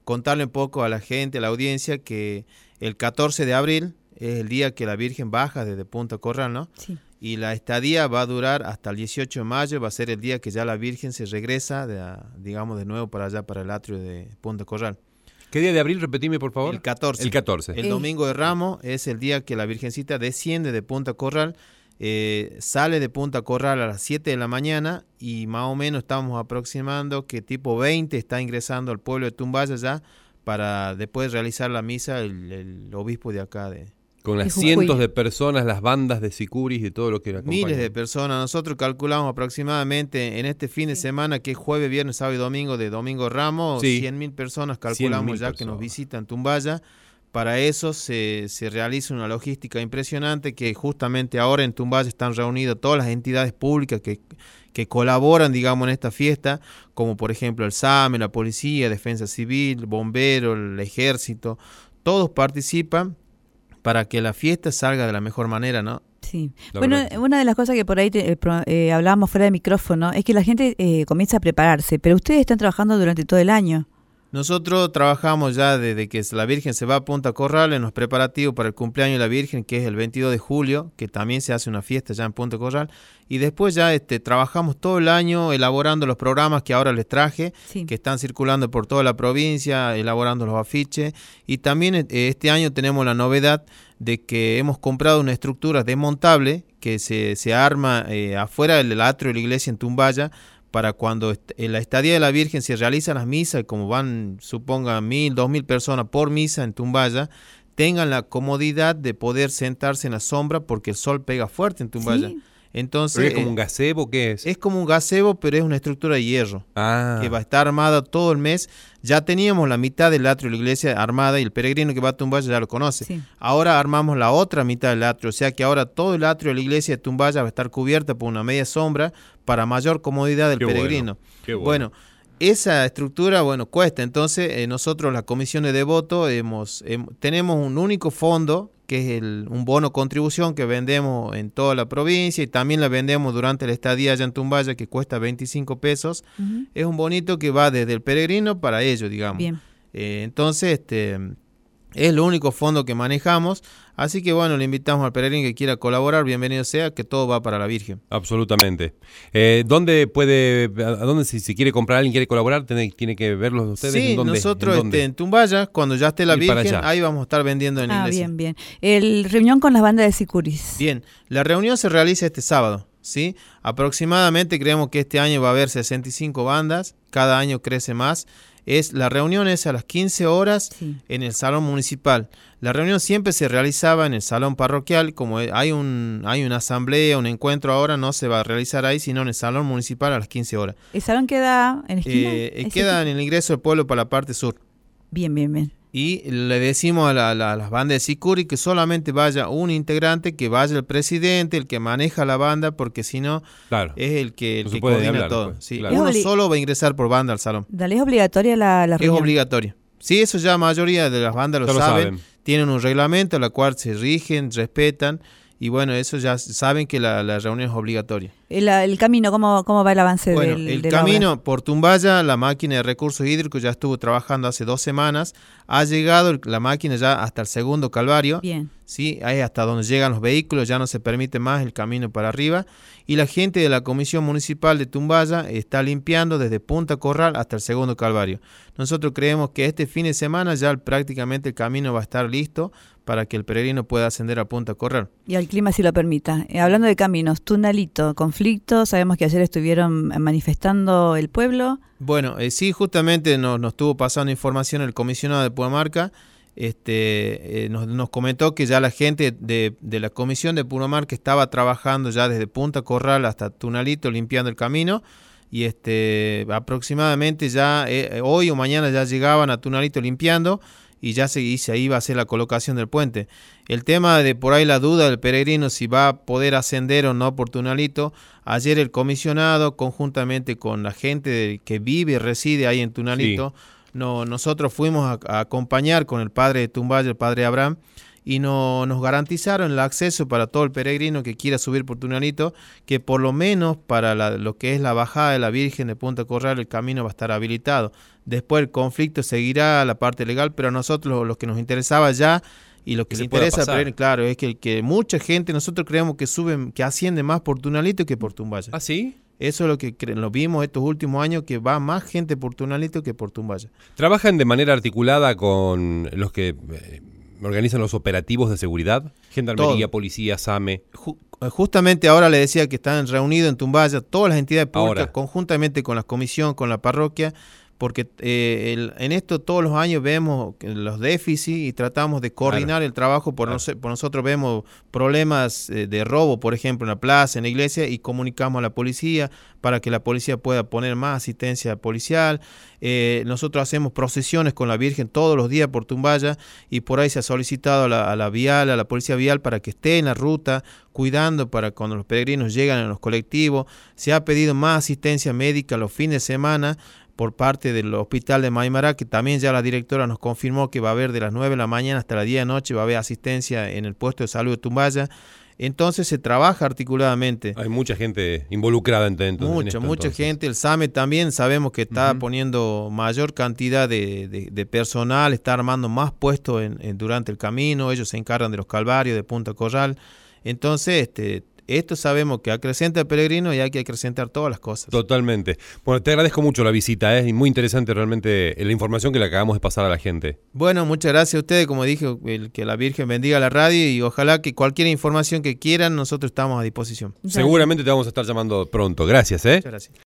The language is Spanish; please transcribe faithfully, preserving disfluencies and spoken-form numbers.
contarle un poco a la gente, a la audiencia, que el catorce de abril es el día que la Virgen baja desde Punta Corral, ¿no? Sí. Y la estadía va a durar hasta el dieciocho de mayo, va a ser el día que ya la Virgen se regresa, de, digamos, de nuevo para allá, para el atrio de Punta Corral. ¿Qué día de abril? Repetime, por favor. El catorce. El catorce. El domingo de Ramos es el día que la Virgencita desciende de Punta Corral, eh, sale de Punta Corral a las siete de la mañana y más o menos estamos aproximando que tipo veinte está ingresando al pueblo de Tumbaya ya para después realizar la misa el, el obispo de acá de... Con las cientos de personas, las bandas de sicuris y todo lo que la acompaña. Miles de personas. Nosotros calculamos aproximadamente en este fin de semana, que es jueves, viernes, sábado y domingo, de Domingo Ramos, sí. cien mil personas calculamos ya personas. Que nos visitan Tumbaya. Para eso se, se realiza una logística impresionante, que justamente ahora en Tumbaya están reunidas todas las entidades públicas que, que colaboran, digamos, en esta fiesta, como por ejemplo el S A M E, la Policía, Defensa Civil, Bomberos, el Ejército. Todos participan para que la fiesta salga de la mejor manera, ¿no? Sí. La bueno, verdad. Una de las cosas que por ahí te, eh, hablábamos fuera de micrófono es que la gente eh, comienza a prepararse, pero ustedes están trabajando durante todo el año. Nosotros trabajamos ya desde que la Virgen se va a Punta Corral en los preparativos para el cumpleaños de la Virgen, que es el veintidós de julio, que también se hace una fiesta ya en Punta Corral, y después ya este, trabajamos todo el año elaborando los programas que ahora les traje, sí. que están circulando por toda la provincia, elaborando los afiches, y también eh, este año tenemos la novedad de que hemos comprado una estructura desmontable que se, se arma eh, afuera del atrio de la iglesia en Tumbaya, para cuando en la estadía de la Virgen se realizan las misas, como van, supongan, mil, dos mil personas por misa en Tumbaya, tengan la comodidad de poder sentarse en la sombra porque el sol pega fuerte en Tumbaya. ¿Sí? Entonces, ¿Pero es como un gazebo? ¿Qué es? Es como un gazebo, pero es una estructura de hierro, ah. que va a estar armada todo el mes. Ya teníamos la mitad del atrio de la iglesia armada y el peregrino que va a Tumbaya ya lo conoce. Sí. Ahora armamos la otra mitad del atrio, o sea que ahora todo el atrio de la iglesia de Tumbaya va a estar cubierta por una media sombra para mayor comodidad del Qué peregrino. Bueno. Qué bueno. bueno, esa estructura, bueno, cuesta. Entonces, eh, nosotros, las comisiones de voto, hemos, hemos, tenemos un único fondo, que es el, un bono contribución que vendemos en toda la provincia y también la vendemos durante la estadía allá en Tumbaya, que cuesta veinticinco pesos. Uh-huh. Es un bonito que va desde el peregrino para ellos, digamos. Bien. Eh, entonces, este, es el único fondo que manejamos. Así que bueno, le invitamos al peregrino que quiera colaborar, bienvenido sea, que todo va para la Virgen. Absolutamente. Eh, ¿Dónde puede, a dónde si, si quiere comprar, alguien quiere colaborar, tiene, tiene que verlos ustedes? Sí, ¿En dónde? nosotros ¿En dónde? Este, en Tumbaya, cuando ya esté la Ir Virgen, ahí vamos a estar vendiendo en la ah, iglesia. bien, bien. El reunión con las bandas de sicuris. Bien, la reunión se realiza este sábado, ¿sí? Aproximadamente creemos que este año va a haber sesenta y cinco bandas, cada año crece más. Es, la reunión es a las quince horas sí. en el salón municipal. La reunión siempre se realizaba en el salón parroquial, como hay un hay una asamblea, un encuentro ahora, no se va a realizar ahí, sino en el salón municipal a las quince horas. ¿El salón queda en esquina? Eh, queda en el ingreso del pueblo para la parte sur. Bien, bien, bien. Y le decimos a, la, la, a las bandas de sicuri que solamente vaya un integrante, que vaya el presidente, el que maneja la banda, porque si no, claro. es el que, el no que coordina hablar, todo. Pues, sí. claro. Uno solo va a ingresar por banda al salón. Dale, ¿es obligatoria la, la reunión? Es obligatoria. Sí, eso ya la mayoría de las bandas lo, lo saben. saben. Tienen un reglamento, la cual se rigen, respetan. Y bueno, eso ya saben que la, la reunión es obligatoria. El, el camino, ¿cómo, cómo va el avance bueno, del el de camino por Tumbaya, la máquina de recursos hídricos ya estuvo trabajando hace dos semanas. Ha llegado la máquina ya hasta el segundo calvario. Bien. Sí, ahí hasta donde llegan los vehículos, ya no se permite más el camino para arriba. Y la gente de la Comisión Municipal de Tumbaya está limpiando desde Punta Corral hasta el segundo calvario. Nosotros creemos que este fin de semana ya prácticamente el camino va a estar listo para que el peregrino pueda ascender a Punta Corral. Y al clima si lo permita. Eh, hablando de caminos, Tunalito, conflicto, sabemos que ayer estuvieron manifestando el pueblo. Bueno, eh, sí, justamente nos, nos estuvo pasando información el comisionado de Puramamarca. Este, eh, nos, nos comentó que ya la gente de, de la comisión de Puramamarca estaba trabajando ya desde Punta Corral hasta Tunalito limpiando el camino. Y este aproximadamente ya eh, hoy o mañana ya llegaban a Tunalito limpiando. Y ya se, y se iba a hacer la colocación del puente. El tema de por ahí la duda del peregrino si va a poder ascender o no por Tunalito. Ayer el comisionado, conjuntamente con la gente de, que vive y reside ahí en Tunalito, sí. no, nosotros fuimos a, a acompañar con el padre de Tumbaya, el padre Abraham, y no, nos garantizaron el acceso para todo el peregrino que quiera subir por Tunalito, que por lo menos para la, lo que es la bajada de la Virgen de Punta Corral el camino va a estar habilitado. Después el conflicto seguirá, la parte legal, pero a nosotros lo que nos interesaba ya y lo que, que nos interesa, pero, claro, es que, que mucha gente, nosotros creemos que suben, que asciende más por Tunalito que por Tumbaya. ¿Ah, sí? Eso es lo que lo vimos estos últimos años, que va más gente por Tunalito que por Tumbaya. ¿Trabajan de manera articulada con los que eh, organizan los operativos de seguridad? Gendarmería, Todo. Policía, SAME. Ju justamente ahora le decía que están reunidos en Tumbaya todas las entidades públicas, ahora, conjuntamente con la comisión, con la parroquia, porque eh, el, en esto todos los años vemos los déficits y tratamos de coordinar, claro, el trabajo. Por, claro, no, por nosotros vemos problemas eh, de robo, por ejemplo, en la plaza, en la iglesia, y comunicamos a la policía para que la policía pueda poner más asistencia policial. Eh, nosotros hacemos procesiones con la Virgen todos los días por Tumbaya, y por ahí se ha solicitado a la, a la vial, a la policía vial, para que esté en la ruta cuidando para cuando los peregrinos llegan en los colectivos. Se ha pedido más asistencia médica los fines de semana por parte del hospital de Maimará, que también ya la directora nos confirmó que va a haber de las nueve de la mañana hasta las diez de la noche, va a haber asistencia en el puesto de salud de Tumbaya. Entonces se trabaja articuladamente. Hay mucha gente involucrada en, en, mucha, en esto. Mucha entonces. gente. El SAME también sabemos que está uh-huh. poniendo mayor cantidad de, de, de personal, está armando más puestos en, en, durante el camino. Ellos se encargan de los calvarios, de Punta Corral. Entonces, este... esto sabemos que acrecenta el peregrino y hay que acrecentar todas las cosas. Totalmente. Bueno, te agradezco mucho la visita, ¿eh? Y muy interesante realmente la información que le acabamos de pasar a la gente. Bueno, muchas gracias a ustedes. Como dije, el, que la Virgen bendiga la radio, y ojalá que cualquier información que quieran, nosotros estamos a disposición. Seguramente te vamos a estar llamando pronto. Gracias, ¿eh? Muchas gracias.